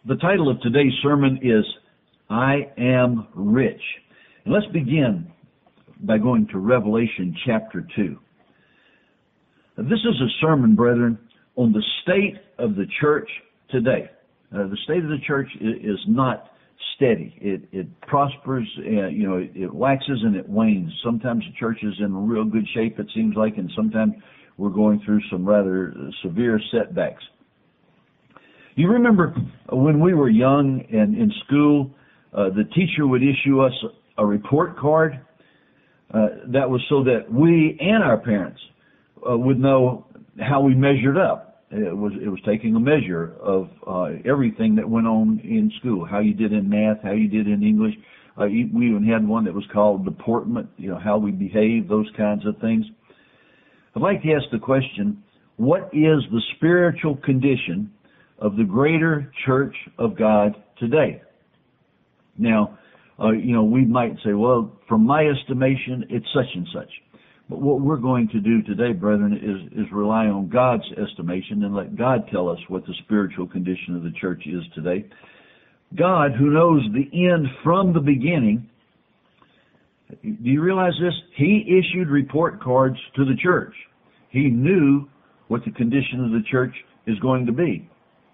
The title of today's sermon is, I Am Rich. And let's begin by going to Revelation chapter 2. This is a sermon, brethren, on the state of the church today. The state of the church is not steady. It prospers, it waxes and it wanes. Sometimes the church is in real good shape, it seems like, and sometimes we're going through some rather severe setbacks. You remember when we were young and in school, the teacher would issue us a report card that was so that we and our parents would know how we measured up. It was taking a measure of everything that went on in school, how you did in math, how you did in English. We even had one that was called deportment, how we behave, those kinds of things. I'd like to ask the question, what is the spiritual condition of the greater church of God today? Now, we might say, well, from my estimation, it's such and such. But what we're going to do today, brethren, is rely on God's estimation and let God tell us what the spiritual condition of the church is today. God, who knows the end from the beginning, do you realize this? He issued report cards to the church. He knew what the condition of the church is going to be.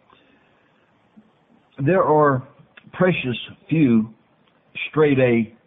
There are precious few straight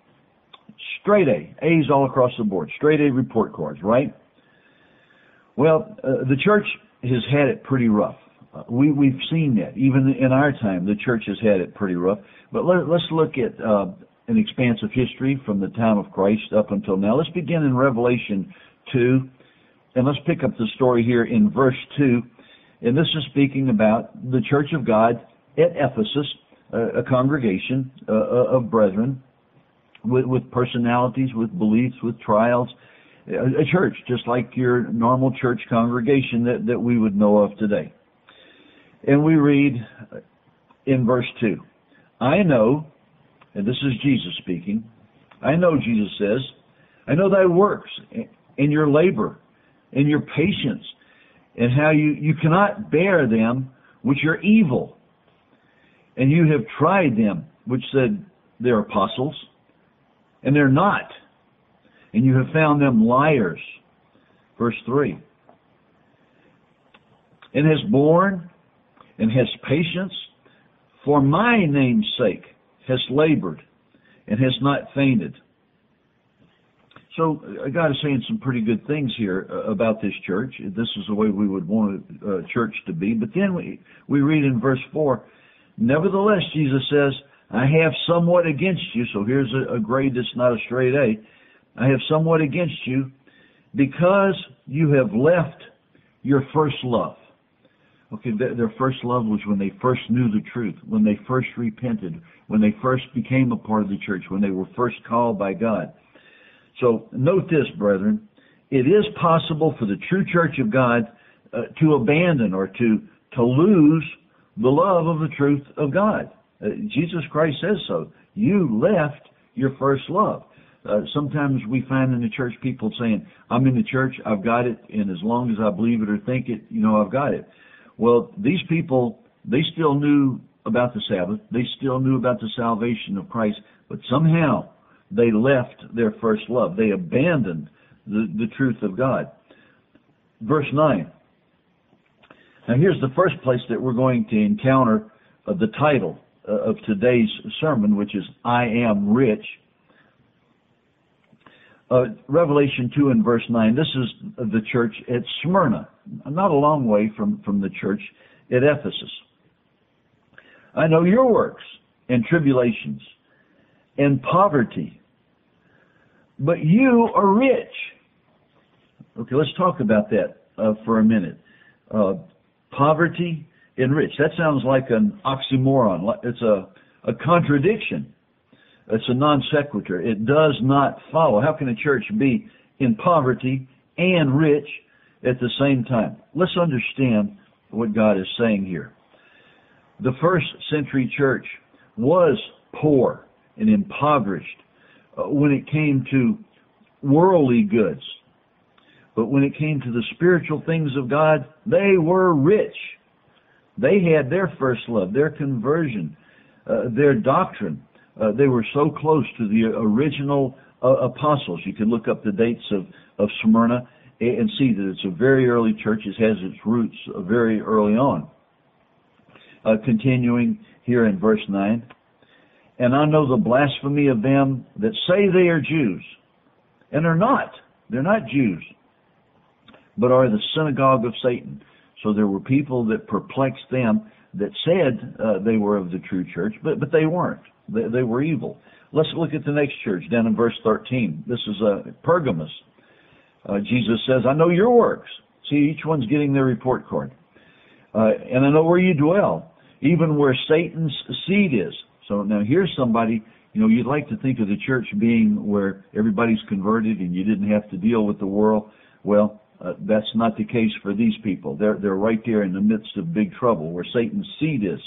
A's all across the board, straight A report cards, right? Well, the church has had it pretty rough. We've seen that. Even in our time, the church has had it pretty rough. But let's look at an expanse of history from the time of Christ up until now. Let's begin in Revelation 2, and let's pick up the story here in verse 2. And this is speaking about the church of God at Ephesus, a congregation of brethren with personalities, with beliefs, with trials, a church just like your normal church congregation that we would know of today. And we read in verse 2, I know, and this is Jesus speaking, I know, Jesus says, I know thy works and your labor and your patience and how you cannot bear them which are evil. And you have tried them, which said they're apostles, and they're not. And you have found them liars. Verse 3. And has borne and has patience for my name's sake, has labored and has not fainted. So God is saying some pretty good things here about this church. This is the way we would want a church to be. But then we read in verse 4, nevertheless, Jesus says, I have somewhat against you. So here's a grade that's not a straight A. I have somewhat against you because you have left your first love. Okay, their first love was when they first knew the truth, when they first repented, when they first became a part of the church, when they were first called by God. So note this, brethren. It is possible for the true church of God to abandon or to lose the love of the truth of God. Jesus Christ says so. You left your first love. Sometimes we find in the church people saying, I'm in the church, I've got it, and as long as I believe it or think it, I've got it. Well, these people, they still knew about the Sabbath. They still knew about the salvation of Christ, but somehow they left their first love. They abandoned the truth of God. Verse 9. Now here's the first place that we're going to encounter the title of today's sermon, which is I Am Rich. Revelation 2 and verse 9. This is the church at Smyrna, not a long way from the church at Ephesus. I know your works and tribulations and poverty, but you are rich. Okay, let's talk about that for a minute. Poverty and rich. That sounds like an oxymoron. It's a contradiction. It's a non sequitur. It does not follow. How can a church be in poverty and rich at the same time? Let's understand what God is saying here. The first century church was poor and impoverished when it came to worldly goods. But when it came to the spiritual things of God, they were rich. They had their first love, their conversion, their doctrine. They were so close to the original apostles. You can look up the dates of Smyrna and see that it's a very early church. It has its roots very early on. Continuing here in verse 9. And I know the blasphemy of them that say they are Jews, and are not. They're not Jews, but are the synagogue of Satan. So there were people that perplexed them that said they were of the true church, but they weren't. They were evil. Let's look at the next church down in verse 13. This is Pergamos. Jesus says, I know your works. See, each one's getting their report card. And I know where you dwell, even where Satan's seed is. So now here's somebody, you'd like to think of the church being where everybody's converted and you didn't have to deal with the world. Well, that's not the case for these people. They're right there in the midst of big trouble where Satan's seed is.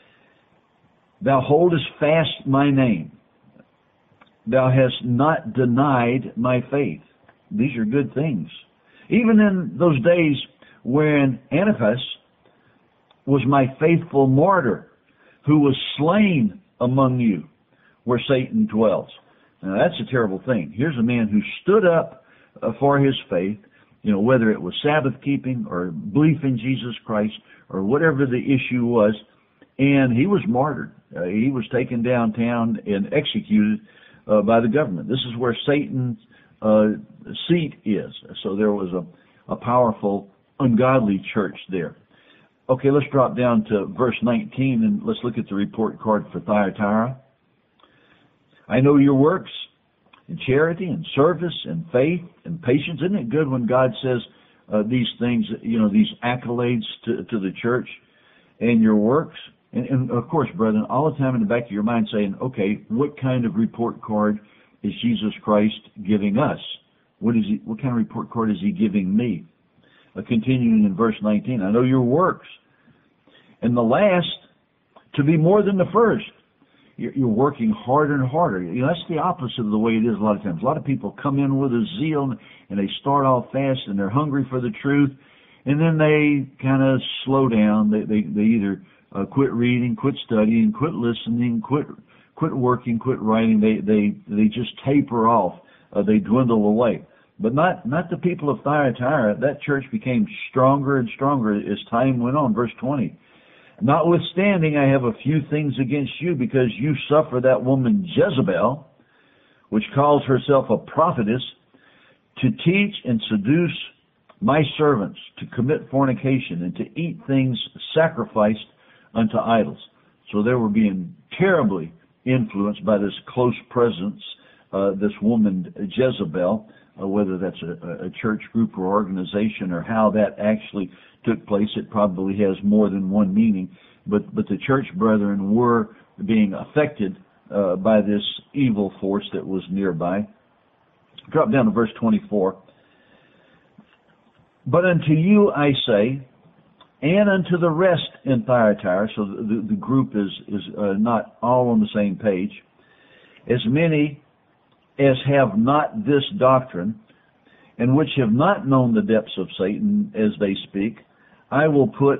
Thou holdest fast my name. Thou hast not denied my faith. These are good things. Even in those days when Antipas was my faithful martyr, who was slain among you, where Satan dwells. Now that's a terrible thing. Here's a man who stood up for his faith, whether it was Sabbath keeping or belief in Jesus Christ or whatever the issue was, and he was martyred. He was taken downtown and executed by the government. This is where Satan's seat is. So there was a powerful, ungodly church there. Okay, let's drop down to verse 19 and let's look at the report card for Thyatira. I know your works in charity and service and faith and patience. Isn't it good when God says these things, these accolades to the church and your works? And of course, brethren, all the time in the back of your mind saying, okay, what kind of report card is Jesus Christ giving us? What kind of report card is he giving me? Continuing in verse 19, I know your works, and the last to be more than the first. You're working harder and harder. That's the opposite of the way it is a lot of times. A lot of people come in with a zeal, and they start off fast, and they're hungry for the truth, and then they kind of slow down. They either quit reading, quit studying, quit listening, quit working, quit writing. They just taper off. They dwindle away. But not the people of Thyatira. That church became stronger and stronger as time went on. Verse 20. Notwithstanding, I have a few things against you, because you suffer that woman Jezebel, which calls herself a prophetess, to teach and seduce my servants to commit fornication and to eat things sacrificed unto idols. So they were being terribly influenced by this close presence, this woman Jezebel, whether that's a church group or organization or how that actually took place. It probably has more than one meaning. But the church brethren were being affected by this evil force that was nearby. Drop down to verse 24. But unto you I say, and unto the rest in Thyatira, so the group is not all on the same page, as many as have not this doctrine, and which have not known the depths of Satan as they speak, I will put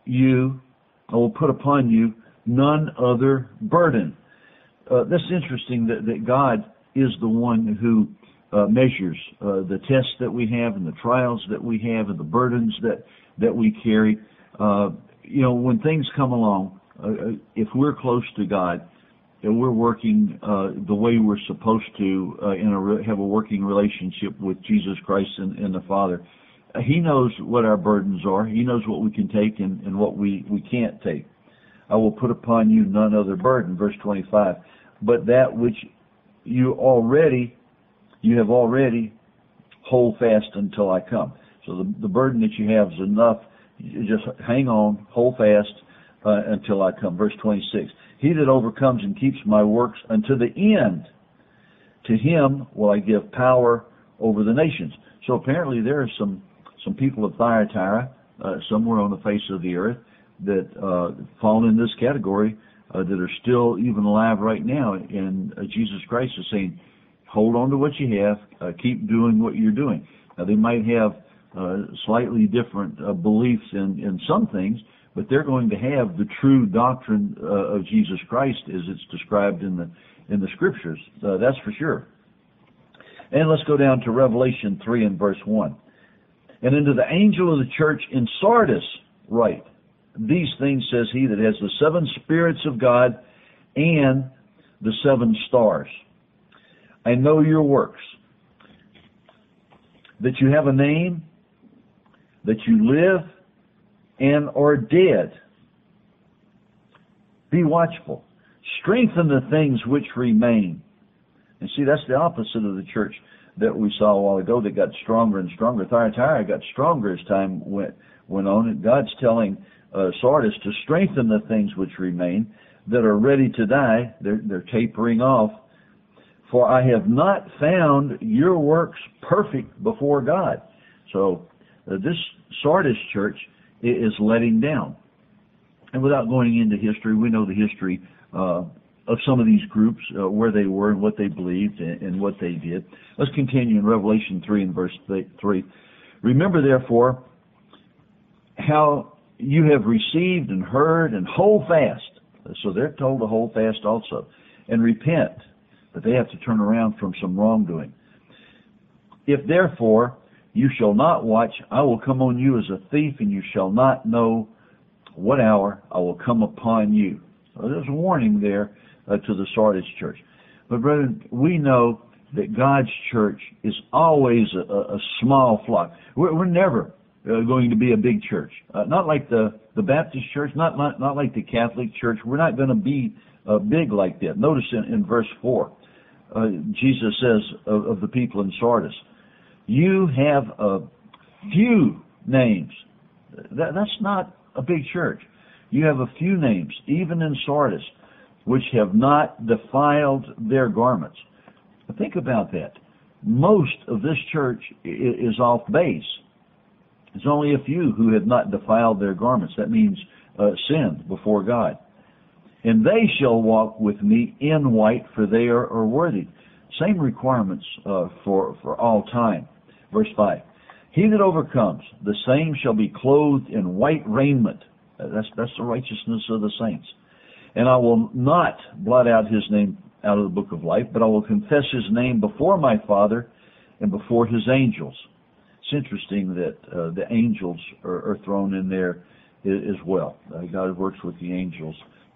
upon you none other burden. That's interesting that God is the one who measures the tests that we have and the trials that we have and the burdens that we carry. When things come along, if we're close to God, and we're working the way we're supposed to have a working relationship with Jesus Christ and the Father, He knows what our burdens are. He knows what we can take and what we can't take. I will put upon you none other burden, verse 25, but that which you have already hold fast until I come. So the burden that you have is enough. You just hang on, hold fast until I come. Verse 26, he that overcomes and keeps my works unto the end, to him will I give power over the nations. So apparently there are some people of Thyatira, somewhere on the face of the earth, that fall in this category, that are still even alive right now. And Jesus Christ is saying, hold on to what you have, keep doing what you're doing. Now they might have slightly different beliefs in some things, but they're going to have the true doctrine of Jesus Christ as it's described in the Scriptures. That's for sure. And let's go down to Revelation 3 and verse 1. And unto the angel of the church in Sardis write, these things says he that has the 7 spirits of God and the 7 stars. I know your works, that you have a name, that you live and are dead. Be watchful. Strengthen the things which remain. And see, that's the opposite of the church that we saw a while ago that got stronger and stronger. Thyatira got stronger as time went on. And God's telling Sardis to strengthen the things which remain that are ready to die. They're tapering off. For I have not found your works perfect before God. So this Sardis church is letting down. And without going into history, we know the history of some of these groups, where they were and what they believed and what they did. Let's continue in Revelation 3 and verse 3. Remember, therefore, how you have received and heard, and hold fast. So they're told to hold fast also. And repent. But they have to turn around from some wrongdoing. If therefore you shall not watch, I will come on you as a thief, and you shall not know what hour I will come upon you. So there's a warning there to the Sardis church. But brethren, we know that God's church is always a small flock. We're never going to be a big church. Not like the Baptist church, not like the Catholic church. We're not going to be big like that. Notice in verse 4, Jesus says of the people in Sardis, you have a few names. That's not a big church. You have a few names, even in Sardis, which have not defiled their garments. But think about that. Most of this church is off base. There's only a few who have not defiled their garments. That means sinned before God. And they shall walk with me in white, for they are worthy. Same requirements for all time. Verse 5. He that overcomes, the same shall be clothed in white raiment. That's the righteousness of the saints. And I will not blot out his name out of the book of life, but I will confess his name before my Father and before his angels. It's interesting that the angels are thrown in there as well. God works with the angels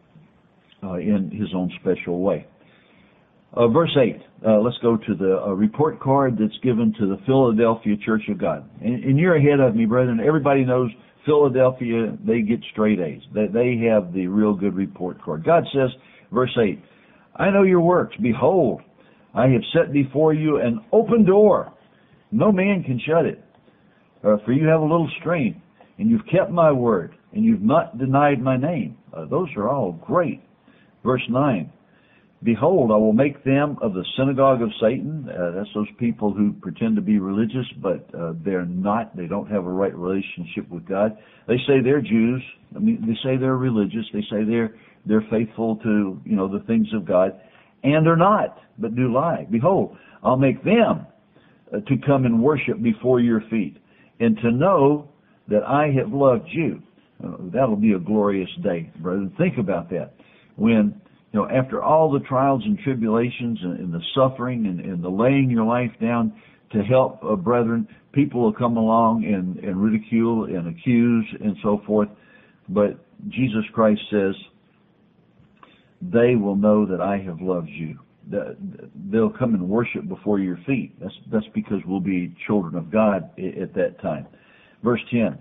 in his own special way. Verse 8, let's go to the report card that's given to the Philadelphia Church of God. And you're ahead of me, brethren. Everybody knows Philadelphia, they get straight A's. They have the real good report card. God says, verse 8, I know your works. Behold, I have set before you an open door. No man can shut it. For you have a little strength, and you've kept my word, and you've not denied my name. Those are all great. Verse 9, behold, I will make them of the synagogue of Satan. That's those people who pretend to be religious, but they're not. They don't have a right relationship with God. They say they're Jews. I mean, they say they're religious. They say they're faithful to, the things of God, and they're not, but do lie. Behold, I'll make them to come and worship before your feet, and to know that I have loved you. That'll be a glorious day, brother. Think about that. When, after all the trials and tribulations and the suffering and the laying your life down to help brethren, people will come along and ridicule and accuse and so forth. But Jesus Christ says, they will know that I have loved you. They'll come and worship before your feet. That's because we'll be children of God at that time. Verse 10.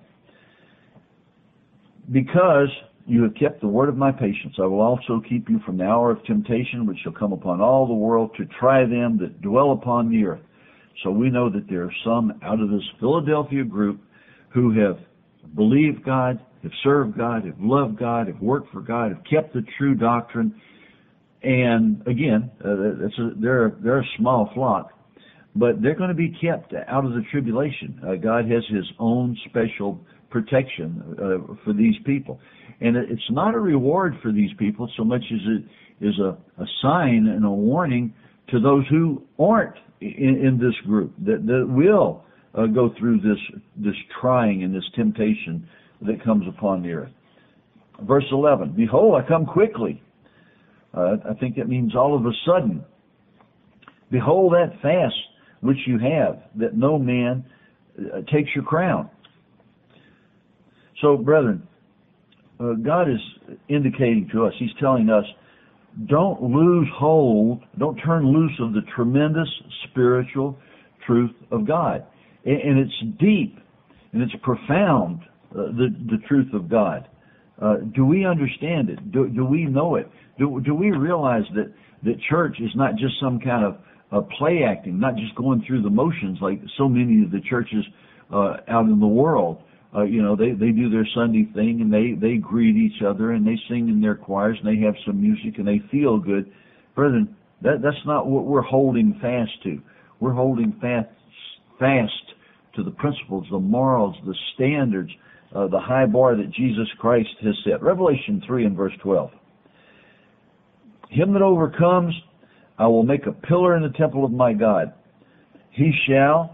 Because you have kept the word of my patience, I will also keep you from the hour of temptation, which shall come upon all the world to try them that dwell upon the earth. So we know that there are some out of this Philadelphia group who have believed God, have served God, have loved God, have worked for God, have kept the true doctrine. And again, they're a small flock, but they're going to be kept out of the tribulation. God has his own special protection for these people. And it's not a reward for these people so much as it is a sign and a warning to those who aren't in this group, that will go through this trying and this temptation that comes upon the earth. Verse 11, behold, I come quickly. I think that means all of a sudden. Behold that fast which you have, that no man takes your crown. So, brethren, God is indicating to us, He's telling us, don't lose hold, don't turn loose of the tremendous spiritual truth of God. And it's deep, and it's profound, the truth of God. Do we understand it? Do we know it? Do we realize that church is not just some kind of play acting, not just going through the motions like so many of the churches out in the world? They do their Sunday thing, and they greet each other, and they sing in their choirs, and they have some music, and they feel good. Brethren, that's not what we're holding fast to. We're holding fast to the principles, the morals, the standards, the high bar that Jesus Christ has set. Revelation 3 and verse 12. Him that overcomes, I will make a pillar in the temple of my God. He shall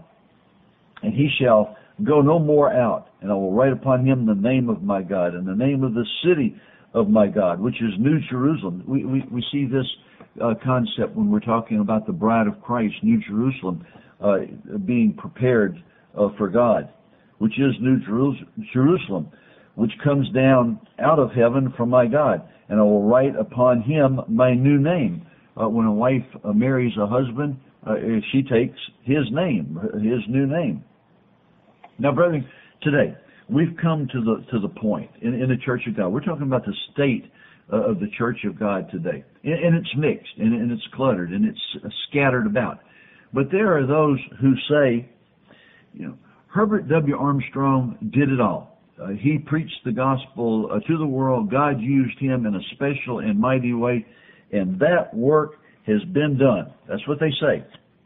go no more out, and I will write upon him the name of my God and the name of the city of my God, which is New Jerusalem. We see this concept when we're talking about the bride of Christ, New Jerusalem, being prepared for God, which is New Jerusalem, which comes down out of heaven from my God, and I will write upon him my new name. When a wife marries a husband, she takes his name, his new name. Now, brethren, today we've come to the point in the Church of God. We're talking about the state of the Church of God today, and it's mixed, and it's cluttered, and it's scattered about. But there are those who say, Herbert W. Armstrong did it all. He preached the gospel to the world. God used him in a special and mighty way, and that work has been done. That's what they say.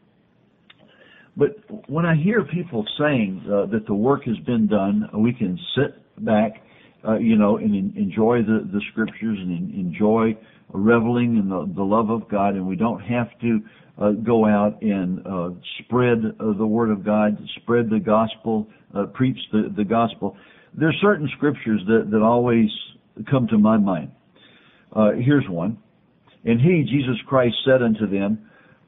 But when I hear people saying that the work has been done, we can sit back, and enjoy the scriptures and enjoy reveling in the love of God, and we don't have to go out and spread the word of God, spread the gospel, preach the gospel. There are certain scriptures that always come to my mind. Here's one. And he, Jesus Christ, said unto them,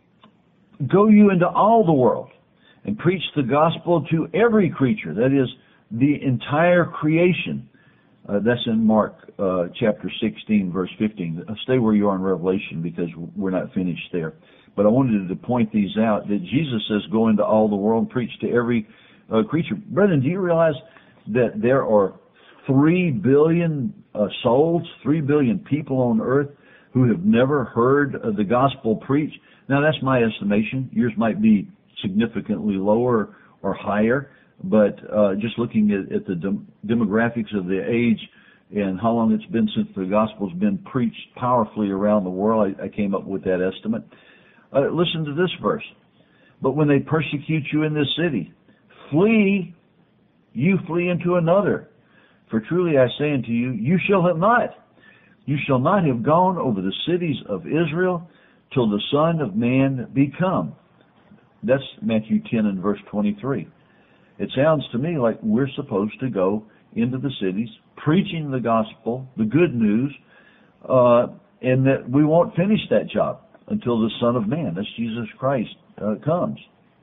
go you into all the world and preach the gospel to every creature, that is, the entire creation. That's in Mark chapter 16, verse 15. Stay where you are in Revelation because we're not finished there. But I wanted to point these out, that Jesus says, go into all the world and preach to every creature. Brethren, do you realize that there are 3 billion souls, 3 billion people on earth who have never heard the gospel preached? Now, that's my estimation. Yours might be significantly lower or higher, but just looking at the demographics of the age and how long it's been since the gospel's been preached powerfully around the world, I came up with that estimate. Listen to this verse. But when they persecute you in this city, you flee into another. For truly I say unto you, you shall not have gone over the cities of Israel till the Son of Man be come. That's Matthew 10 and verse 23. It sounds to me like we're supposed to go into the cities, preaching the gospel, the good news, and that we won't finish that job until the Son of Man, that's Jesus Christ, comes.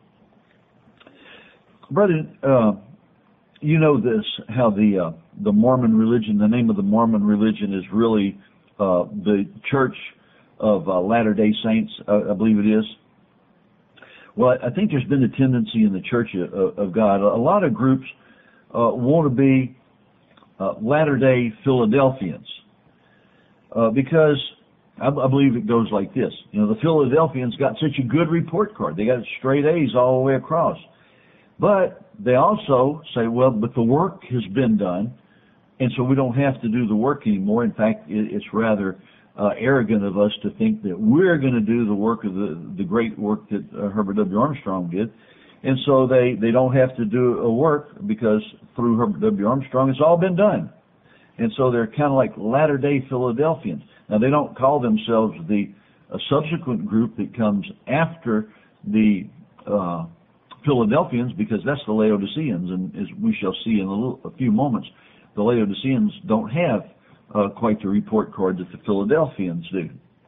Brethren, you know this, how the Mormon religion, the name of the Mormon religion is really the Church of Latter-day Saints, I believe it is. Well, I think there's been a tendency in the Church of God. A lot of groups want to be Latter-day Philadelphians because I believe it goes like this. The Philadelphians got such a good report card. They got straight A's all the way across. But they also say, well, but the work has been done, and so we don't have to do the work anymore. In fact, it's rather arrogant of us to think that we're going to do the work of the great work that Herbert W. Armstrong did. And so they don't have to do a work because through Herbert W. Armstrong it's all been done. And so they're kind of like Latter-day Philadelphians. Now, they don't call themselves the subsequent group that comes after the Philadelphians, because that's the Laodiceans, and as we shall see in a few moments, the Laodiceans don't have quite the report card that the Philadelphians do.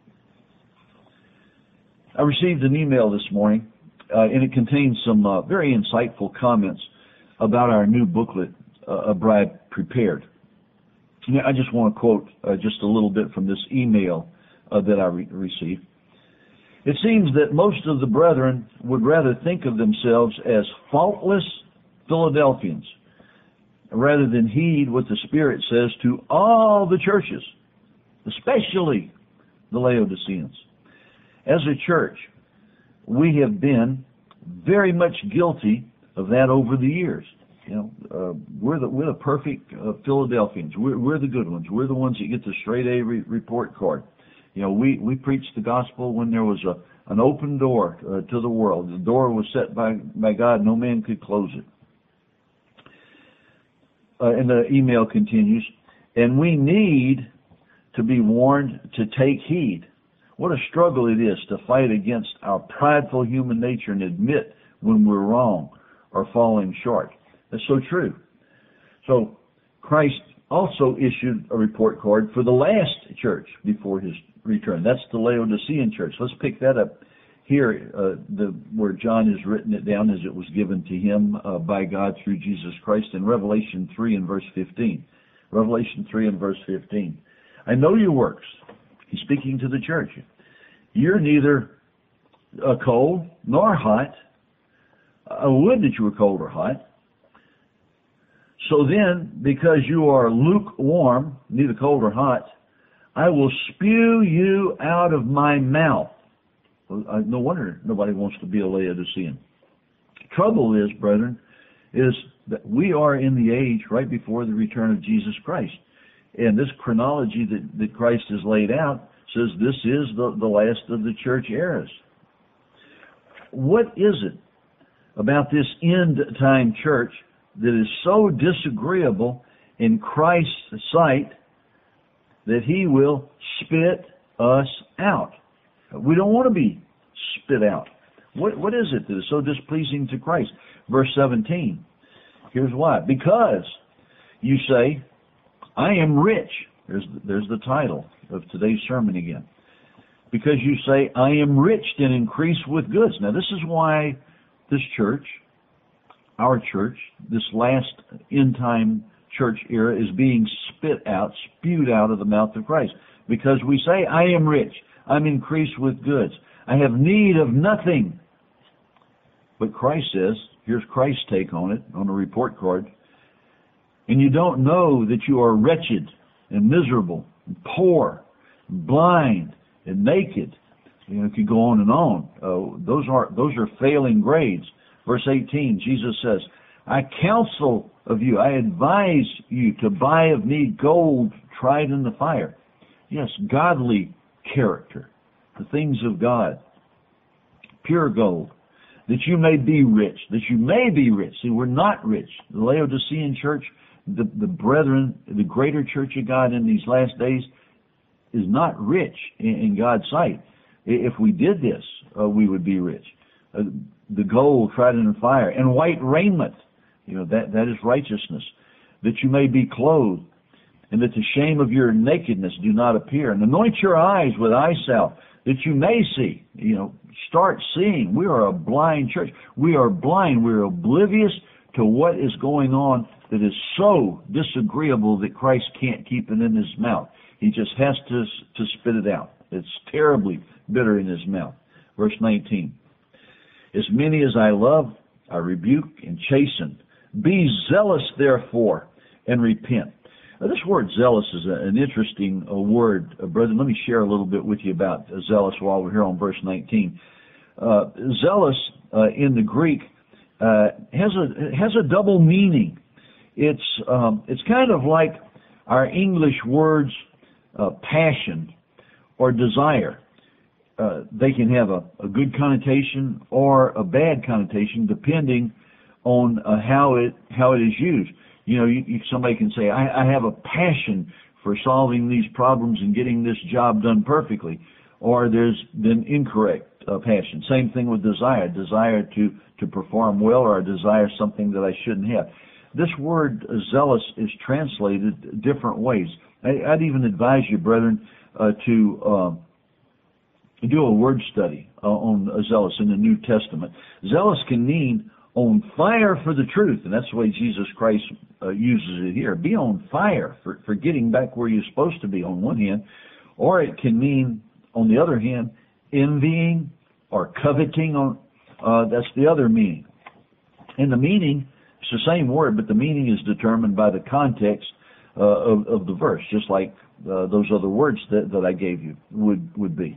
I received an email this morning, and it contains some very insightful comments about our new booklet, A Bride Prepared. And I just want to quote just a little bit from this email that I received. It seems that most of the brethren would rather think of themselves as faultless Philadelphians rather than heed what the Spirit says to all the churches, especially the Laodiceans. As a church, we have been very much guilty of that over the years. We're the perfect Philadelphians. We're the good ones. We're the ones that get the straight A report card. We preached the gospel when there was an open door to the world. The door was set by God. No man could close it. And the email continues, and we need to be warned to take heed. What a struggle it is to fight against our prideful human nature and admit when we're wrong or falling short. That's so true. So Christ also issued a report card for the last church before his return. That's the Laodicean church. Let's pick that up here, where John has written it down as it was given to him by God through Jesus Christ in Revelation 3 and verse 15. Revelation 3 and verse 15. I know your works. He's speaking to the church. You're neither cold nor hot. I would that you were cold or hot. So then, because you are lukewarm, neither cold or hot, I will spew you out of my mouth. Well, no wonder nobody wants to be a Laodicean. Trouble is, brethren, is that we are in the age right before the return of Jesus Christ. And this chronology that Christ has laid out says this is the last of the church eras. What is it about this end-time church that is so disagreeable in Christ's sight that he will spit us out? We don't want to be spit out. What is it that is so displeasing to Christ? Verse 17. Here's why. Because you say, I am rich. There's the title of today's sermon again. Because you say, I am rich and increase with goods. Now this is why this church, our church, this last end-time church era is being spewed out of the mouth of Christ. Because we say, I am rich. I'm increased with goods. I have need of nothing. But Christ says, here's Christ's take on it, on a report card, and you don't know that you are wretched and miserable, and poor, and blind, and naked. It could go on and on. Those are failing grades. Verse 18, Jesus says, I counsel of you, I advise you to buy of me gold tried in the fire. Yes, godly character, the things of God, pure gold, that you may be rich, that you may be rich. See, we're not rich. The Laodicean church, the brethren, the greater church of God in these last days is not rich in God's sight. If we did this, we would be rich. The gold tried in the fire, and white raiment, that is righteousness, that you may be clothed, and that the shame of your nakedness do not appear. And anoint your eyes with eye salve, that you may see. Start seeing. We are a blind church. We are blind. We're oblivious to what is going on that is so disagreeable that Christ can't keep it in his mouth. He just has to spit it out. It's terribly bitter in his mouth. Verse 19. As many as I love, I rebuke and chasten. Be zealous, therefore, and repent. Now, this word zealous is an interesting word. Brother, let me share a little bit with you about zealous while we're here on verse 19. Zealous in the Greek has a double meaning. It's kind of like our English words passion or desire. They can have a good connotation or a bad connotation depending on how it is used. Somebody can say, I have a passion for solving these problems and getting this job done perfectly. Or there's been incorrect passion. Same thing with desire. Desire to perform well, or I desire something that I shouldn't have. this word zealous is translated different ways. I'd even advise you, brethren, to do a word study on zealous in the New Testament. Zealous can mean on fire for the truth, and that's the way Jesus Christ uses it here. Be on fire for getting back where you're supposed to be on one hand, or it can mean, on the other hand, envying or coveting. That's the other meaning. And the meaning, it's the same word, but the meaning is determined by the context of the verse, just like those other words that I gave you would be.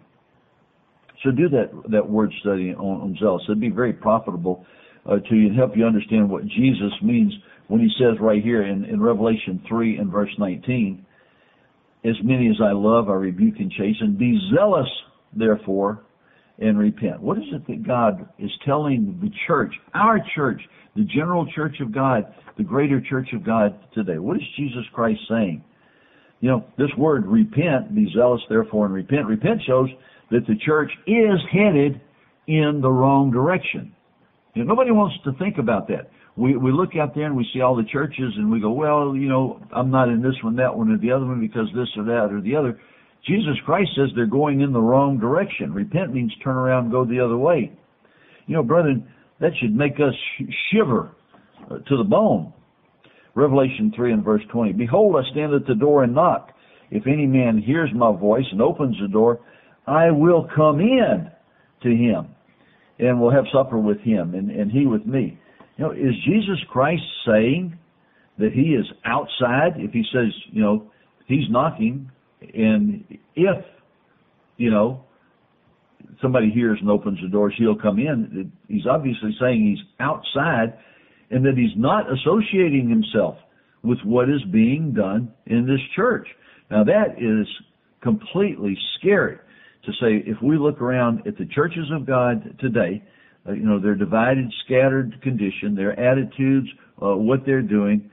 So do that word study on zealous. It'd be very profitable to you and help you understand what Jesus means when he says right here in Revelation 3 and verse 19, as many as I love, I rebuke and chasten. Be zealous, therefore, and repent. What is it that God is telling the church, our church, the general church of God, the greater church of God today? What is Jesus Christ saying? You know, this word repent, be zealous therefore and repent. Repent shows that the church is headed in the wrong direction. You know, nobody wants to think about that. We look out there and we see all the churches and we go, well, you know, I'm not in this one, that one, or the other one because this or that or the other. Jesus Christ says they're going in the wrong direction. Repent means turn around and go the other way. You know, brethren, that should make us shiver to the bone. Revelation 3 and verse 20. Behold, I stand at the door and knock. If any man hears my voice and opens the door, I will come in to him and will have supper with him and he with me. You know, is Jesus Christ saying that he is outside? If he says, you know, he's knocking, and if, you know, somebody hears and opens the door, he'll come in, he's obviously saying he's outside and that he's not associating himself with what is being done in this church. Now that is completely scary to say. If we look around at the churches of God today, you know, their divided, scattered condition, their attitudes, what they're doing,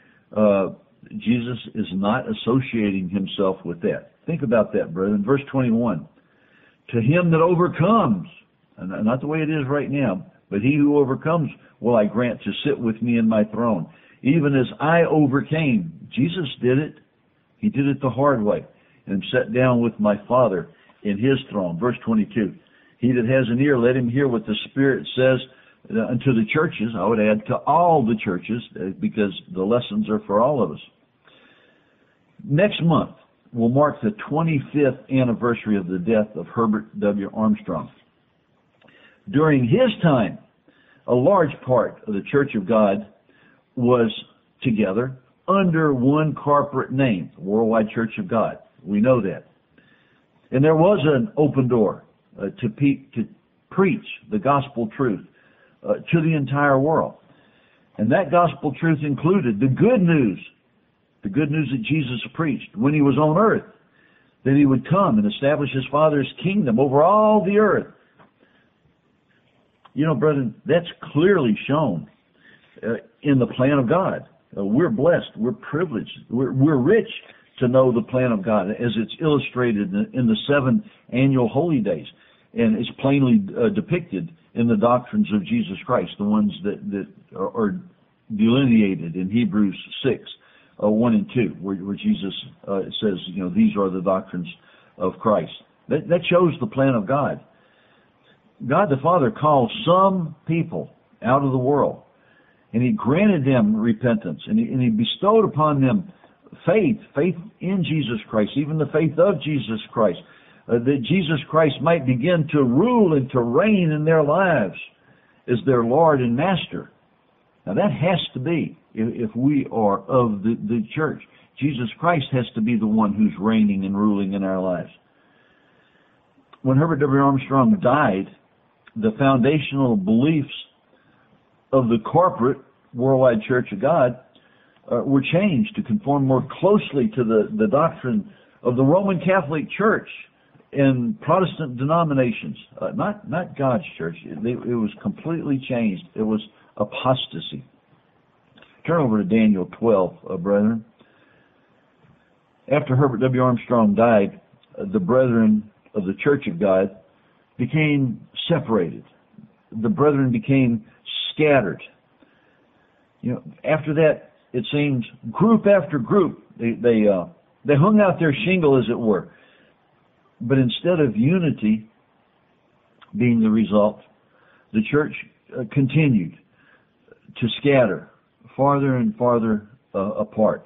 Jesus is not associating himself with that. Think about that, brethren. Verse 21, to him that overcomes, and not the way it is right now, but he who overcomes will I grant to sit with me in my throne, even as I overcame. Jesus did it. He did it the hard way and sat down with my Father in his throne. Verse 22, he that has an ear, let him hear what the Spirit says unto the churches. I would add to all the churches, because the lessons are for all of us. Next month will mark the 25th anniversary of the death of Herbert W. Armstrong. During his time, a large part of the Church of God was together under one corporate name, the Worldwide Church of God. We know that. And there was an open door to preach the gospel truth to the entire world. And that gospel truth included the good news that Jesus preached when he was on earth, that he would come and establish his Father's kingdom over all the earth. You know, brethren, that's clearly shown in the plan of God. We're blessed. We're privileged. We're rich to know the plan of God as it's illustrated in the 7 annual holy days. And it's plainly depicted in the doctrines of Jesus Christ, the ones that are delineated in Hebrews 6, 1 and 2, where Jesus says, you know, these are the doctrines of Christ. That shows the plan of God. God the Father called some people out of the world, and he granted them repentance, and he bestowed upon them faith in Jesus Christ, even the faith of Jesus Christ, that Jesus Christ might begin to rule and to reign in their lives as their Lord and Master. Now that has to be, if we are of the church, Jesus Christ has to be the one who's reigning and ruling in our lives. When Herbert W. Armstrong died, the foundational beliefs of the corporate Worldwide Church of God were changed to conform more closely to the doctrine of the Roman Catholic Church and Protestant denominations, not God's church. It was completely changed. It was apostasy. Turn over to Daniel 12, brethren. After Herbert W. Armstrong died, the brethren of the Church of God became separated. The brethren became scattered. You know, after that, it seems, group after group, they hung out their shingle, as it were. But instead of unity being the result, the church continued to scatter farther and farther apart.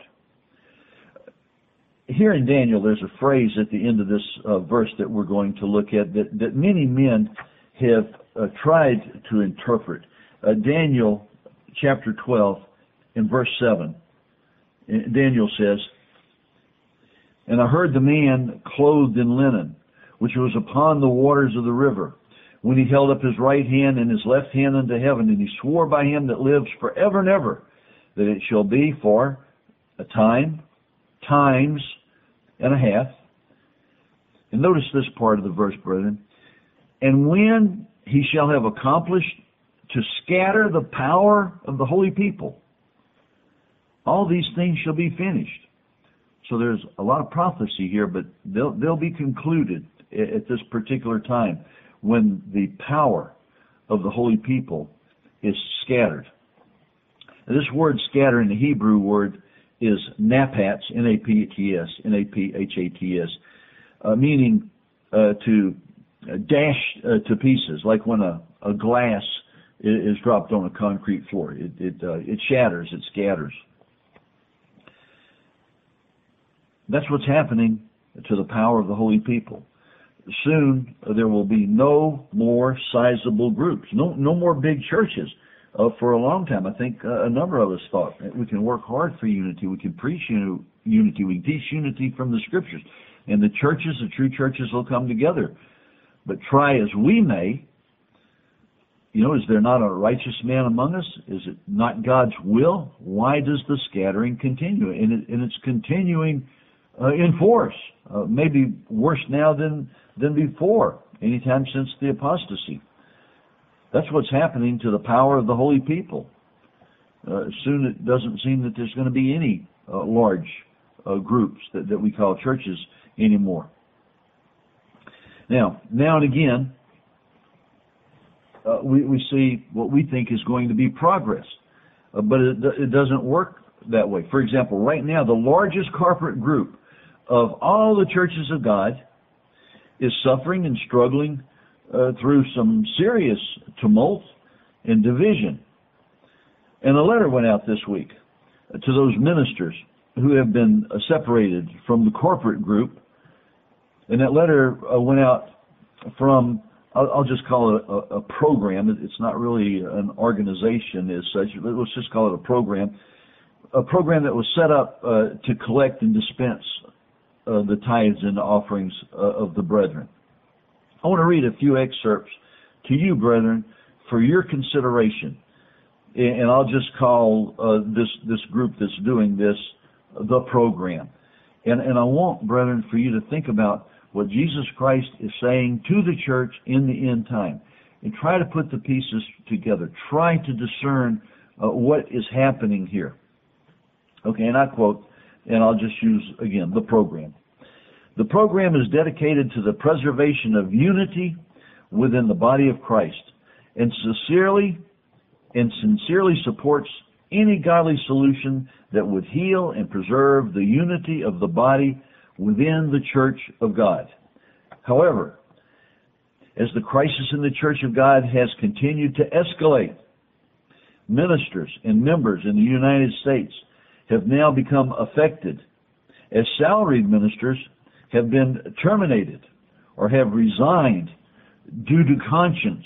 Here in Daniel, there's a phrase at the end of this verse that we're going to look at that many men have tried to interpret. Daniel chapter 12 in verse 7, Daniel says, "And I heard the man clothed in linen, which was upon the waters of the river, when he held up his right hand and his left hand unto heaven, and he swore by him that lives forever and ever, that it shall be for a time, times, and a half." And notice this part of the verse, brethren. "And when he shall have accomplished to scatter the power of the holy people, all these things shall be finished." So there's a lot of prophecy here, but they'll be concluded at this particular time when the power of the holy people is scattered. Now, this word scatter in the Hebrew word is napats, N-A-P-T-S, N-A-P-H-A-T-S, meaning to dash to pieces, like when a glass is dropped on a concrete floor. It shatters, it scatters. That's what's happening to the power of the holy people. Soon there will be no more sizable groups, no more big churches. For a long time, I think a number of us thought that we can work hard for unity, we can preach unity, we can teach unity from the Scriptures, and the churches, the true churches, will come together. But try as we may, is there not a righteous man among us? Is it not God's will? Why does the scattering continue? And it's continuing in force, maybe worse now than before, anytime since the apostasy. That's what's happening to the power of the holy people. Soon it doesn't seem that there's going to be any large groups that we call churches anymore. Now and again, we see what we think is going to be progress, but it doesn't work that way. For example, right now, the largest corporate group of all the churches of God is suffering and struggling through some serious tumult and division. And a letter went out this week to those ministers who have been separated from the corporate group. And that letter went out from, I'll just call it a program. It's not really an organization as such. Let's just call it a program that was set up to collect and dispense the tithes and offerings of the brethren. I want to read a few excerpts to you, brethren, for your consideration. And I'll just call this group that's doing this the program. And I want, brethren, for you to think about what Jesus Christ is saying to the church in the end time. And try to put the pieces together. Try to discern what is happening here. Okay, and I quote, and I'll just use, again, the program. "The program is dedicated to the preservation of unity within the body of Christ and sincerely supports any godly solution that would heal and preserve the unity of the body within the Church of God. However, as the crisis in the Church of God has continued to escalate, ministers and members in the United States have now become affected, as salaried ministers have been terminated or have resigned due to conscience.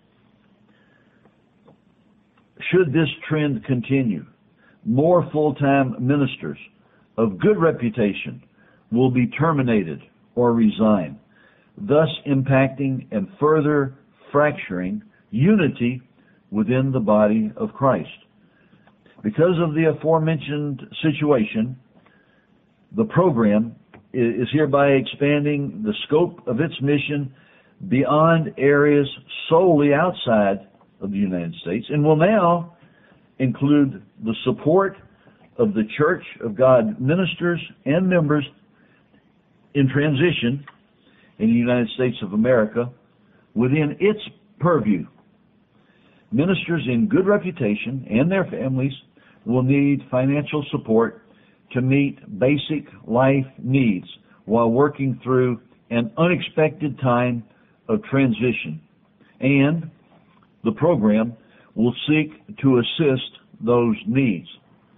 Should this trend continue, more full-time ministers of good reputation will be terminated or resign, thus impacting and further fracturing unity within the body of Christ. Because of the aforementioned situation, the program is hereby expanding the scope of its mission beyond areas solely outside of the United States and will now include the support of the Church of God ministers and members in transition in the United States of America within its purview. Ministers in good reputation and their families will need financial support to meet basic life needs while working through an unexpected time of transition. And the program will seek to assist those needs.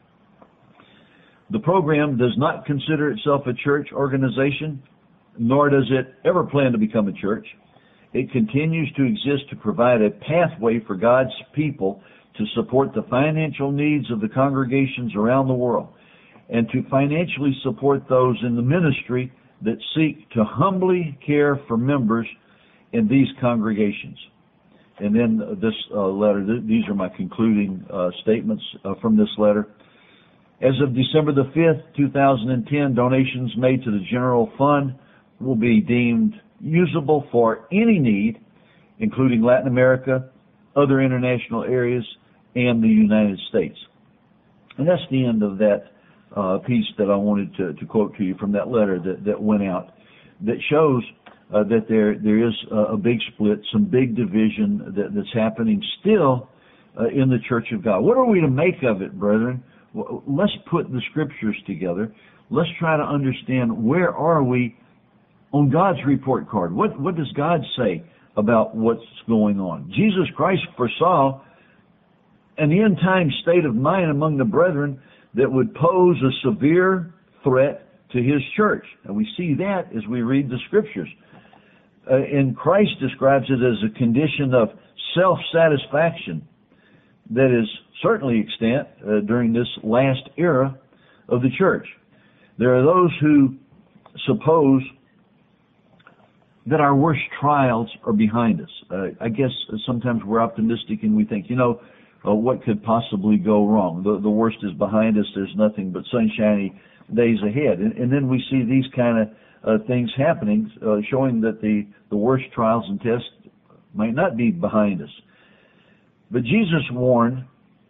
The program does not consider itself a church organization, nor does it ever plan to become a church. It continues to exist to provide a pathway for God's people to support the financial needs of the congregations around the world and to financially support those in the ministry that seek to humbly care for members in these congregations. And then this letter, these are my concluding statements from this letter. As of December the 5th, 2010, donations made to the general fund will be deemed usable for any need, including Latin America, other international areas, and the United States. And that's the end of that piece that I wanted to quote to you from that letter that went out, that shows that there is a big split, some big division that's happening still in the Church of God. What are we to make of it, brethren? Well, let's put the Scriptures together. Let's try to understand, where are we on God's report card? What does God say about what's going on? Jesus Christ foresaw an end-time state of mind among the brethren that would pose a severe threat to His church. And we see that as we read the Scriptures. And Christ describes it as a condition of self-satisfaction that is certainly extant during this last era of the church. There are those who suppose that our worst trials are behind us. I guess sometimes we're optimistic and we think, what could possibly go wrong? The worst is behind us. There's nothing but sunshiny days ahead. And then we see these kind of things happening, showing that the worst trials and tests might not be behind us. But Jesus warned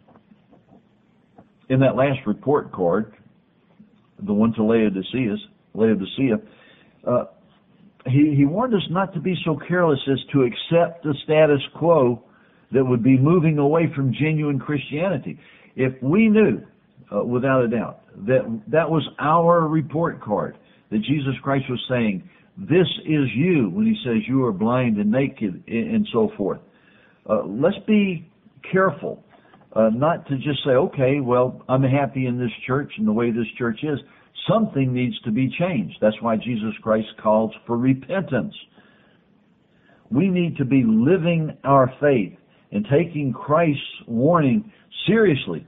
in that last report card, the one to Laodicea, he warned us not to be so careless as to accept the status quo that would be moving away from genuine Christianity. If we knew, without a doubt, that was our report card, that Jesus Christ was saying, this is you, when He says you are blind and naked and so forth. Let's be careful not to just say, okay, well, I'm happy in this church and the way this church is. Something needs to be changed. That's why Jesus Christ calls for repentance. We need to be living our faith and taking Christ's warning seriously.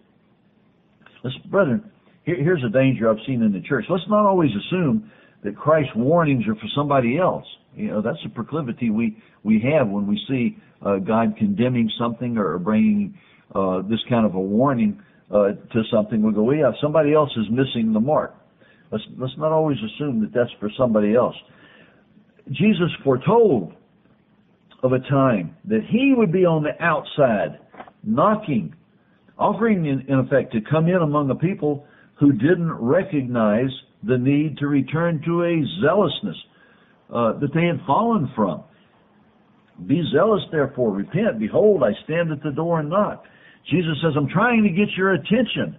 Brethren, here's a danger I've seen in the church. Let's not always assume that Christ's warnings are for somebody else. That's a proclivity we have when we see God condemning something or bringing this kind of a warning to something. We go, well, yeah, somebody else is missing the mark. Let's not always assume that that's for somebody else. Jesus foretold of a time that He would be on the outside, knocking, offering in effect to come in among a people who didn't recognize the need to return to a zealousness that they had fallen from. Be zealous, therefore, repent. Behold, I stand at the door and knock. Jesus says, I'm trying to get your attention.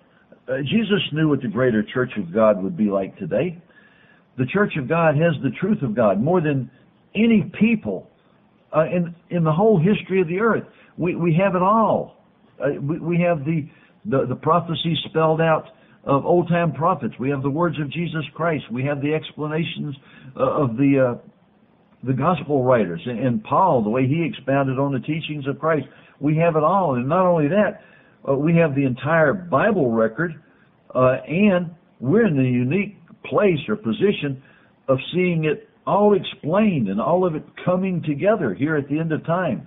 Jesus knew what the greater church of God would be like today. The church of God has the truth of God more than any people in the whole history of the earth. We have it all. We have the prophecies spelled out of old-time prophets. We have the words of Jesus Christ. We have the explanations of the gospel writers. And Paul, the way he expounded on the teachings of Christ. We have it all. And not only that, we have the entire Bible record, and we're in the unique place or position of seeing it all explained and all of it coming together here at the end of time.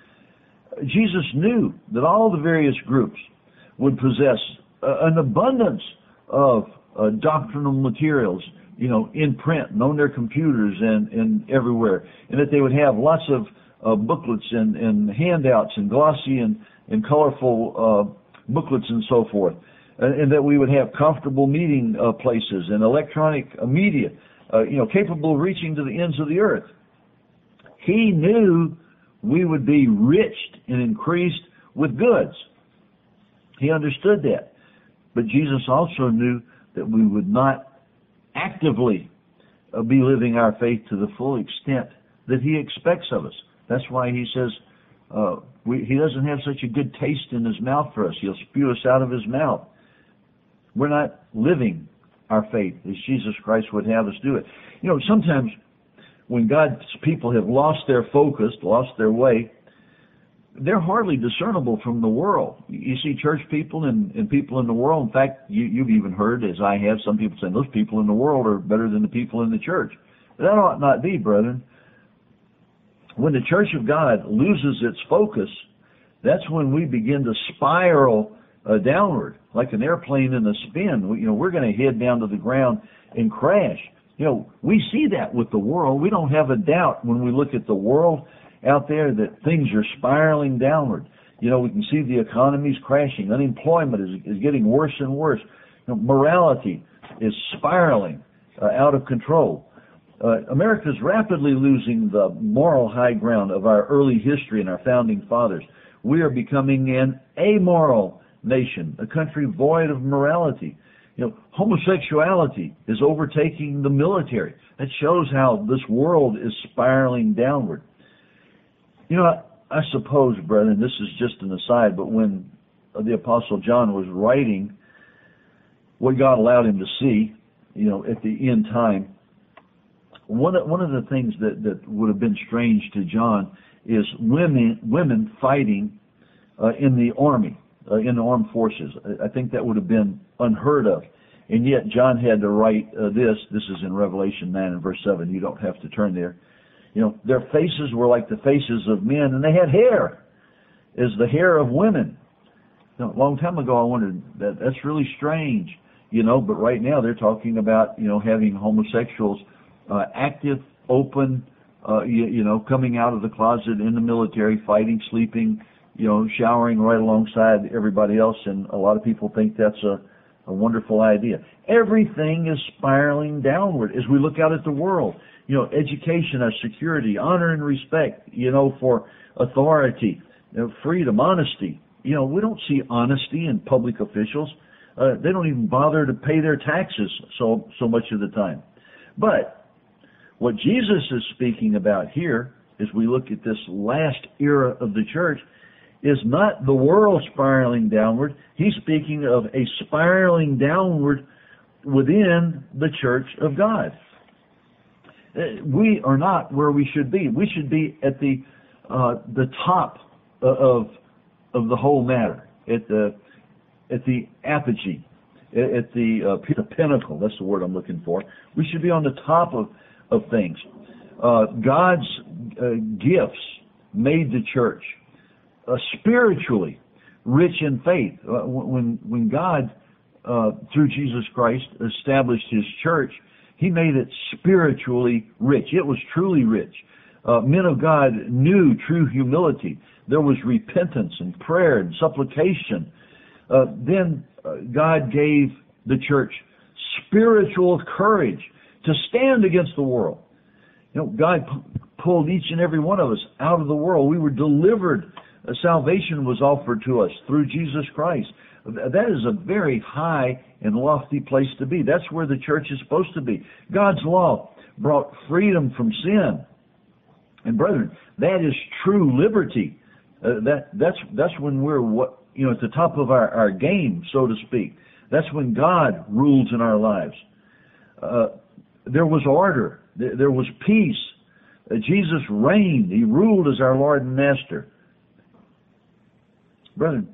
Jesus knew that all the various groups would possess an abundance of doctrinal materials, in print and on their computers and everywhere, and that they would have lots of booklets and handouts and glossy and colorful booklets and so forth, and that we would have comfortable meeting places and electronic media, capable of reaching to the ends of the earth. He knew we would be enriched and increased with goods. He understood that. But Jesus also knew that we would not actively be living our faith to the full extent that He expects of us. That's why He says He doesn't have such a good taste in His mouth for us. He'll spew us out of His mouth. We're not living our faith as Jesus Christ would have us do it. You know, sometimes when God's people have lost their focus, lost their way, they're hardly discernible from the world. You see church people and people in the world. In fact, you've even heard, as I have, some people saying those people in the world are better than the people in the church. That ought not be, brethren. When the church of God loses its focus, that's when we begin to spiral downward, like an airplane in a spin. We're going to head down to the ground and crash. We see that with the world. We don't have a doubt when we look at the world out there that things are spiraling downward. We can see the economy's crashing. Unemployment is getting worse and worse. Morality is spiraling out of control. America's rapidly losing the moral high ground of our early history and our founding fathers. We are becoming an amoral nation, a country void of morality. Homosexuality is overtaking the military. That shows how this world is spiraling downward. I suppose, brethren, this is just an aside, but when the Apostle John was writing what God allowed him to see, at the end time, one of the things that would have been strange to John is women fighting in the army, in the armed forces. I think that would have been unheard of. And yet John had to write this. This is in Revelation 9 and verse 7. You don't have to turn there. Their faces were like the faces of men, and they had hair as the hair of women. A long time ago I wondered, that's really strange, but right now they're talking about, having homosexuals active, open, coming out of the closet in the military, fighting, sleeping, showering right alongside everybody else, and a lot of people think that's a wonderful idea. Everything is spiraling downward as we look out at the world. Education, our security, honor and respect, for authority, freedom, honesty. We don't see honesty in public officials. They don't even bother to pay their taxes so much of the time. But what Jesus is speaking about here, as we look at this last era of the church, is not the world spiraling downward. He's speaking of a spiraling downward within the church of God. We are not where we should be. We should be at the top of the whole matter, at the apogee, at the pinnacle. That's the word I'm looking for. We should be on the top of things. God's gifts made the church spiritually rich in faith. When God, through Jesus Christ, established His church, He made it spiritually rich. It was truly rich. Men of God knew true humility. There was repentance and prayer and supplication. Then God gave the church spiritual courage to stand against the world. God pulled each and every one of us out of the world. We were delivered. Salvation was offered to us through Jesus Christ. That is a very high and lofty place to be. That's where the church is supposed to be. God's law brought freedom from sin. And brethren, that is true liberty. That's when we're at the top of our game, so to speak. That's when God rules in our lives. There was order. There was peace. Jesus reigned. He ruled as our Lord and Master. Brethren,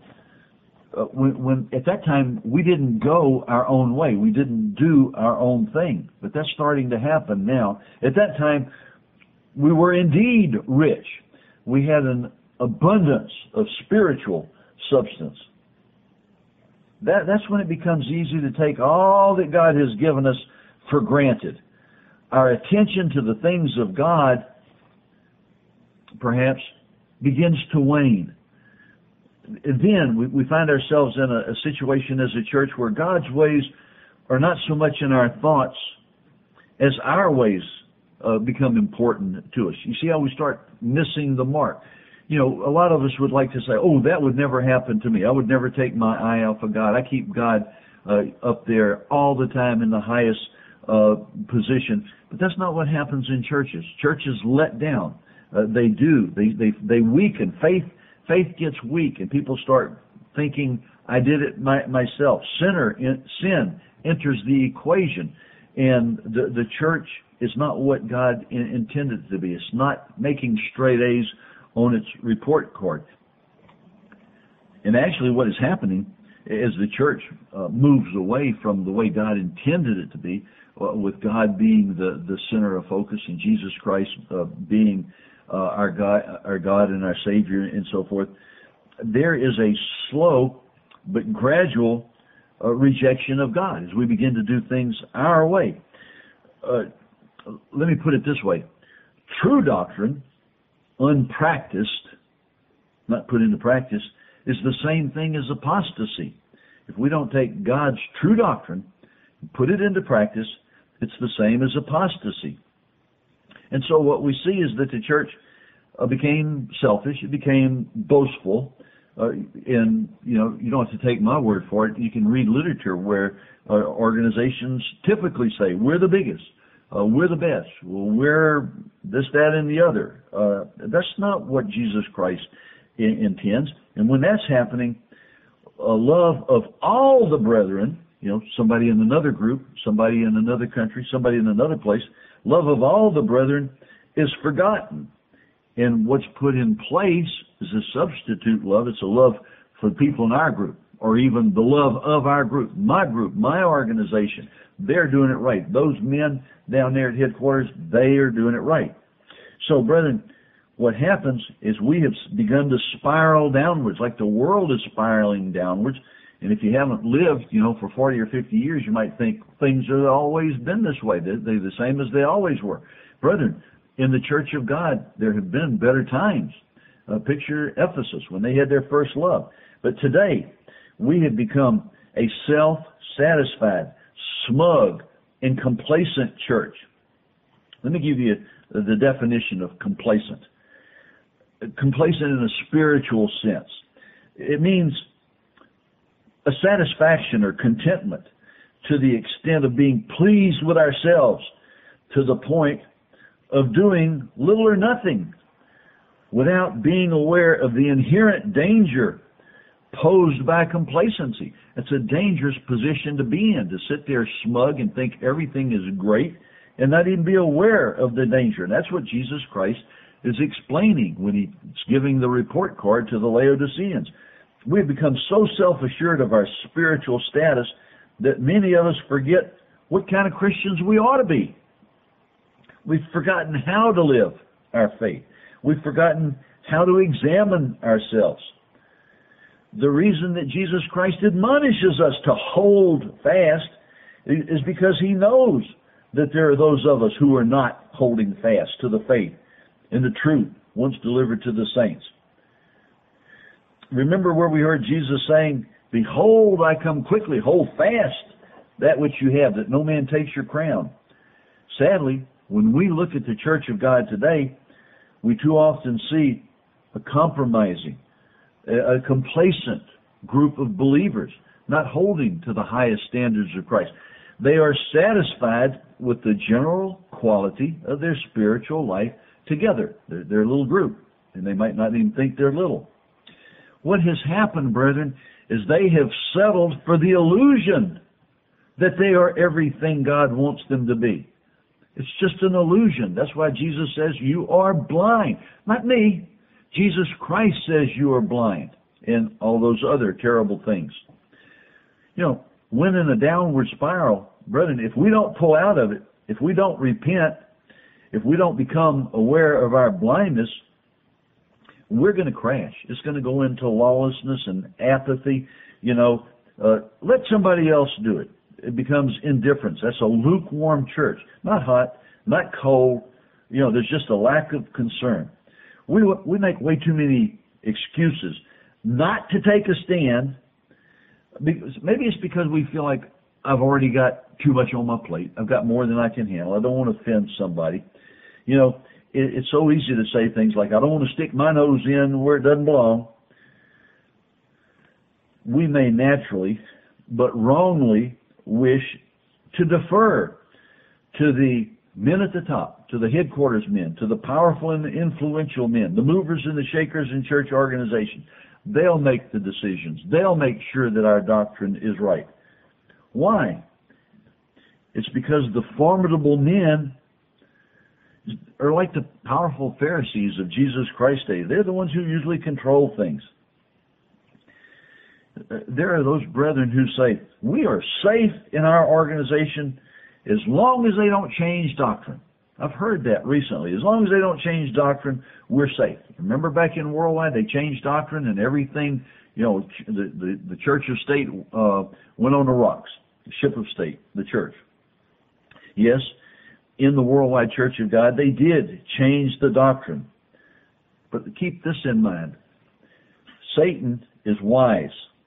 when at that time we didn't go our own way, we didn't do our own thing, but that's starting to happen now. At that time, we were indeed rich. We had an abundance of spiritual substance. That's when it becomes easy to take all that God has given us for granted. Our attention to the things of God, perhaps, begins to wane. Then we find ourselves in a situation as a church where God's ways are not so much in our thoughts as our ways become important to us. You see how we start missing the mark. A lot of us would like to say, oh, that would never happen to me. I would never take my eye off of God. I keep God up there all the time in the highest position. But that's not what happens in churches. Churches let down. They weaken. Faith gets weak, and people start thinking, I did it myself. Sin enters the equation, and the church is not what God intended it to be. It's not making straight A's on its report card. And actually what is happening is the church moves away from the way God intended it to be, with God being the center of focus and Jesus Christ being our God and our Savior and so forth. There is a slow but gradual rejection of God as we begin to do things our way. Let me put it this way. True doctrine, unpracticed, not put into practice, is the same thing as apostasy. If we don't take God's true doctrine and put it into practice, it's the same as apostasy. And so what we see is that the church became selfish, it became boastful, and you don't have to take my word for it. You can read literature where organizations typically say, we're the biggest, we're the best, we're this, that, and the other. That's not what Jesus Christ intends. And when that's happening, a love of all the brethren, somebody in another group, somebody in another country, somebody in another place, love of all the brethren is forgotten. And what's put in place is a substitute love. It's a love for people in our group, or even the love of our group, my organization. They're doing it right. Those men down there at headquarters, they are doing it right. So, brethren, what happens is we have begun to spiral downwards, like the world is spiraling downwards. And if you haven't lived, for 40 or 50 years, you might think things have always been this way. They're the same as they always were. Brethren, in the church of God, there have been better times. Picture Ephesus when they had their first love. But today, we have become a self-satisfied, smug, and complacent church. Let me give you the definition of complacent. Complacent in a spiritual sense. It means a satisfaction or contentment to the extent of being pleased with ourselves to the point of doing little or nothing without being aware of the inherent danger posed by complacency. It's a dangerous position to be in, to sit there smug and think everything is great and not even be aware of the danger. And that's what Jesus Christ is explaining when he's giving the report card to the Laodiceans. We've become so self-assured of our spiritual status that many of us forget what kind of Christians we ought to be. We've forgotten how to live our faith. We've forgotten how to examine ourselves. The reason that Jesus Christ admonishes us to hold fast is because he knows that there are those of us who are not holding fast to the faith and the truth once delivered to the saints. Remember where we heard Jesus saying, "Behold, I come quickly, hold fast that which you have, that no man takes your crown." Sadly, when we look at the church of God today, we too often see a compromising, a complacent group of believers not holding to the highest standards of Christ. They are satisfied with the general quality of their spiritual life together. They're a little group, and they might not even think they're little. What has happened, brethren, is they have settled for the illusion that they are everything God wants them to be. It's just an illusion. That's why Jesus says, you are blind. Not me. Jesus Christ says you are blind, and all those other terrible things. When in a downward spiral, brethren, if we don't pull out of it, if we don't repent, if we don't become aware of our blindness, we're going to crash. It's going to go into lawlessness and apathy. Let somebody else do it. It becomes indifference. That's a lukewarm church. Not hot, not cold. There's just a lack of concern. We make way too many excuses not to take a stand. Maybe it's because we feel like I've already got too much on my plate. I've got more than I can handle. I don't want to offend somebody. It's so easy to say things like, I don't want to stick my nose in where it doesn't belong. We may naturally but wrongly wish to defer to the men at the top, to the headquarters men, to the powerful and the influential men, the movers and the shakers in church organizations. They'll make the decisions. They'll make sure that our doctrine is right. Why? It's because the formidable men are like the powerful Pharisees of Jesus Christ's day. They're the ones who usually control things. There are those brethren who say, we are safe in our organization as long as they don't change doctrine. I've heard that recently. As long as they don't change doctrine, we're safe. Remember back in Worldwide, they changed doctrine and everything, the Church of State went on the rocks. The ship of state, the church. Yes, in the Worldwide Church of God, they did change the doctrine. But keep this in mind. Satan is wise.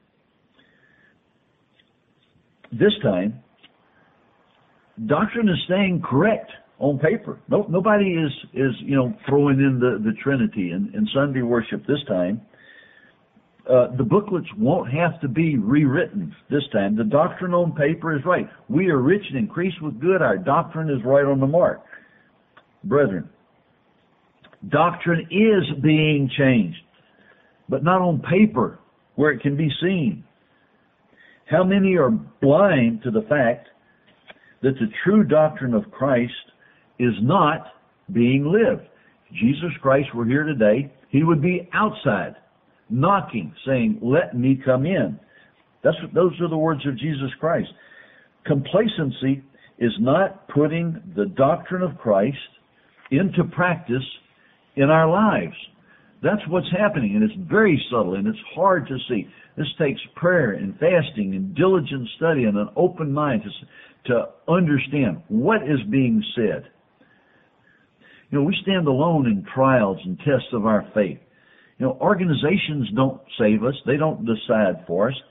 This time, doctrine is staying correct on paper. Nobody is throwing in the Trinity in Sunday worship this time. The booklets won't have to be rewritten this time. The doctrine on paper is right. We are rich and increased with good. Our doctrine is right on the mark. Brethren, doctrine is being changed, but not on paper where it can be seen. How many are blind to the fact that the true doctrine of Christ is not being lived? If Jesus Christ were here today, he would be outside, knocking, saying, let me come in. Those are the words of Jesus Christ. Complacency is not putting the doctrine of Christ into practice in our lives. That's what's happening, and it's very subtle, and it's hard to see. This takes prayer and fasting and diligent study and an open mind to understand what is being said. We stand alone in trials and tests of our faith. Organizations don't save us. They don't decide for us.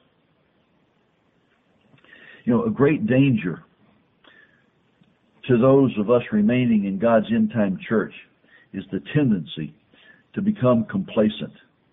A great danger to those of us remaining in God's end-time church is the tendency to become complacent.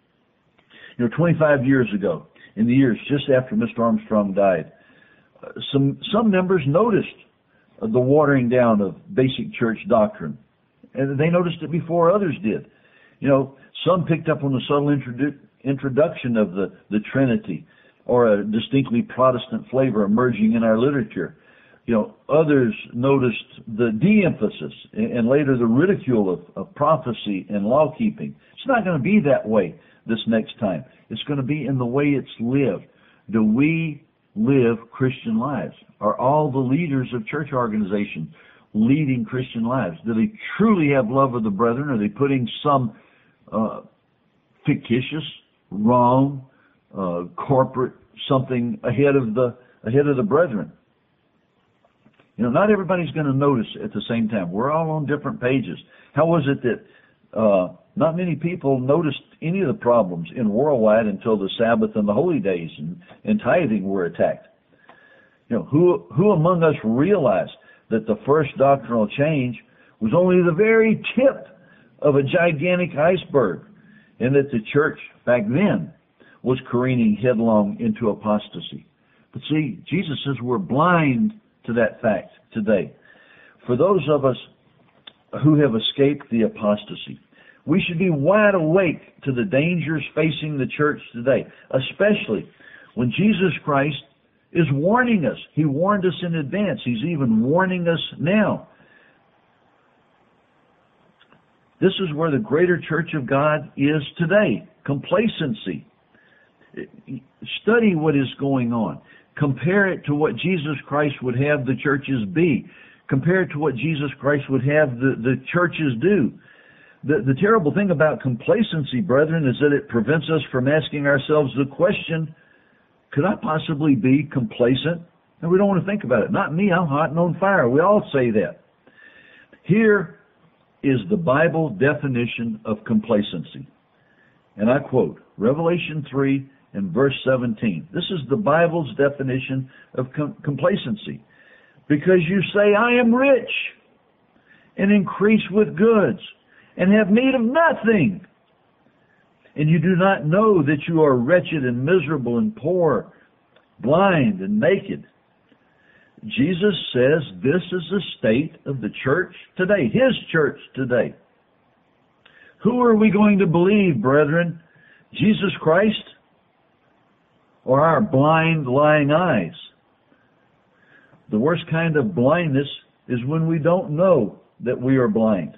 25 years ago, in the years just after Mr. Armstrong died, some members noticed the watering down of basic church doctrine. And they noticed it before others did. Some picked up on the subtle introduction of the Trinity or a distinctly Protestant flavor emerging in our literature. Others noticed the de-emphasis and later the ridicule of prophecy and law-keeping. It's not going to be that way this next time. It's going to be in the way it's lived. Do we live Christian lives? Are all the leaders of church organizations leading Christian lives? Do they truly have love of the brethren? Are they putting some fictitious, wrong, corporate something ahead of the brethren? Not everybody's going to notice at the same time. We're all on different pages. How was it that not many people noticed any of the problems in Worldwide until the Sabbath and the holy days and tithing were attacked? Who among us realized that the first doctrinal change was only the very tip of a gigantic iceberg, and that the church back then was careening headlong into apostasy? But see, Jesus says we're blind to that fact today. For those of us who have escaped the apostasy, we should be wide awake to the dangers facing the church today, especially when Jesus Christ is warning us. He warned us in advance. He's even warning us now. This is where the greater church of God is today. Complacency. Study what is going on. Compare it to what Jesus Christ would have the churches be. Compare it to what Jesus Christ would have the churches do. The terrible thing about complacency, brethren, is that it prevents us from asking ourselves the question, could I possibly be complacent? And we don't want to think about it. Not me, I'm hot and on fire. We all say that. Here is the Bible definition of complacency. And I quote, Revelation 3 and verse 17. This is the Bible's definition of complacency. Because you say, I am rich and increase with goods and have need of nothing. And you do not know that you are wretched and miserable and poor, blind and naked. Jesus says this is the state of the church today, His church today. Who are we going to believe, brethren? Jesus Christ or our blind, lying eyes? The worst kind of blindness is when we don't know that we are blind.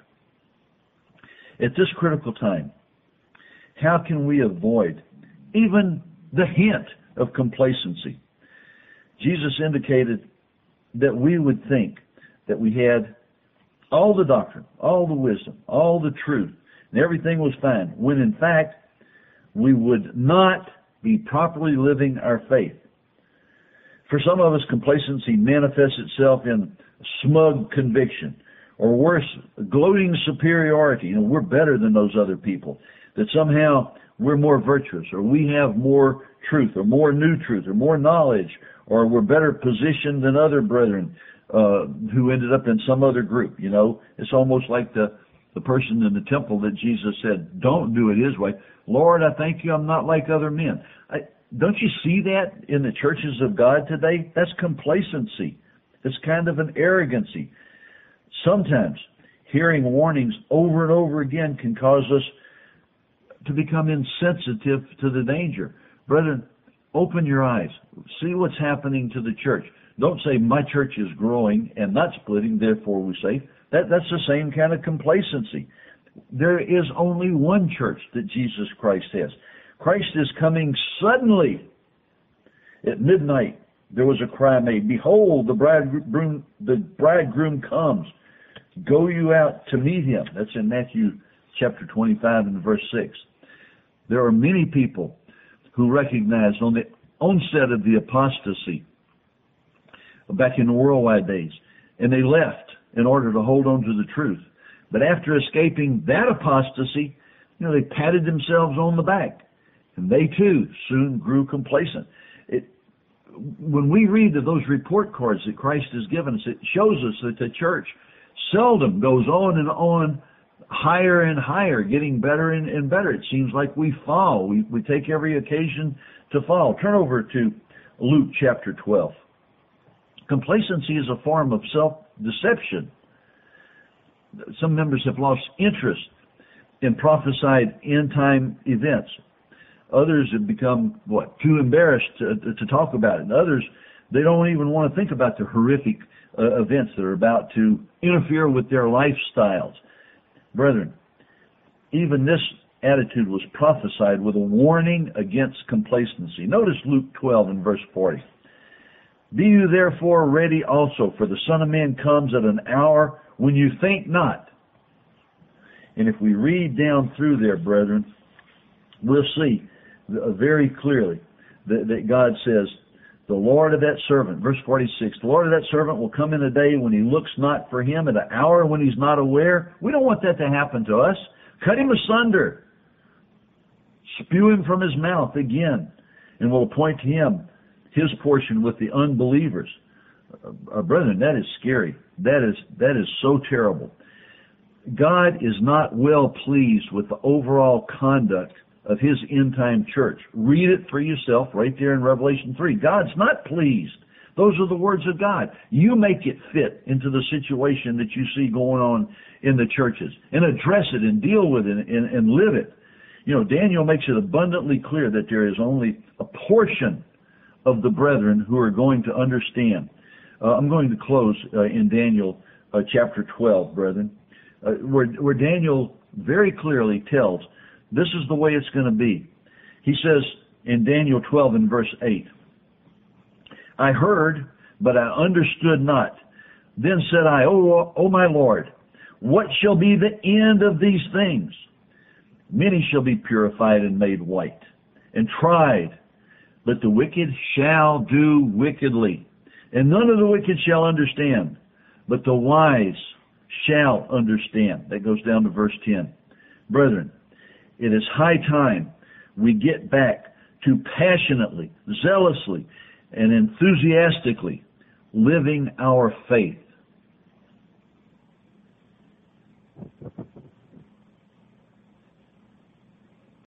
At this critical time, how can we avoid even the hint of complacency? Jesus indicated that we would think that we had all the doctrine, all the wisdom, all the truth, and everything was fine, when in fact we would not be properly living our faith. For some of us, complacency manifests itself in smug conviction, or worse, gloating superiority. We're better than those other people, that somehow we're more virtuous, or we have more truth, or more new truth, or more knowledge, or we're better positioned than other brethren who ended up in some other group. It's almost like the person in the temple that Jesus said, don't do it His way. Lord, I thank You I'm not like other men. Don't you see that in the churches of God today? That's complacency. It's kind of an arrogancy. Sometimes hearing warnings over and over again can cause us to become insensitive to the danger. Brethren, open your eyes. See what's happening to the church. Don't say, my church is growing and not splitting, therefore we're safe. That's the same kind of complacency. There is only one church that Jesus Christ has. Christ is coming suddenly. At midnight, there was a cry made, behold, the bridegroom comes. Go you out to meet Him. That's in Matthew chapter 25 and verse 6. There are many people who recognized on the onset of the apostasy back in the worldwide days, and they left in order to hold on to the truth. But after escaping that apostasy, they patted themselves on the back, and they too soon grew complacent. When we read those report cards that Christ has given us, it shows us that the church seldom goes on and on, higher and higher, getting better and better. It seems like we fall. We take every occasion to fall. Turn over to Luke chapter 12. Complacency is a form of self-deception. Some members have lost interest in prophesied end-time events. Others have become, too embarrassed to talk about it. And others, they don't even want to think about the horrific events that are about to interfere with their lifestyles. Brethren, even this attitude was prophesied with a warning against complacency. Notice Luke 12 and verse 40. Be you therefore ready also, for the Son of Man comes at an hour when you think not. And if we read down through there, brethren, we'll see very clearly that God says, the Lord of that servant, verse 46, the Lord of that servant will come in a day when He looks not for him, at an hour when He's not aware. We don't want that to happen to us. Cut him asunder. Spew him from His mouth again, and will appoint to him His portion with the unbelievers. Brethren, that is scary. That is so terrible. God is not well pleased with the overall conduct of His end-time church. Read it for yourself right there in Revelation 3. God's not pleased. Those are the words of God. You make it fit into the situation that you see going on in the churches, and address it and deal with it and live it. Daniel makes it abundantly clear that there is only a portion of the brethren who are going to understand. I'm going to close in Daniel chapter 12, brethren, where Daniel very clearly tells this is the way it's going to be. He says in Daniel 12 and verse 8, I heard, but I understood not. Then said I, O my Lord, what shall be the end of these things? Many shall be purified and made white, and tried, but the wicked shall do wickedly. And none of the wicked shall understand, but the wise shall understand. That goes down to verse 10. Brethren, it is high time we get back to passionately, zealously, and enthusiastically living our faith.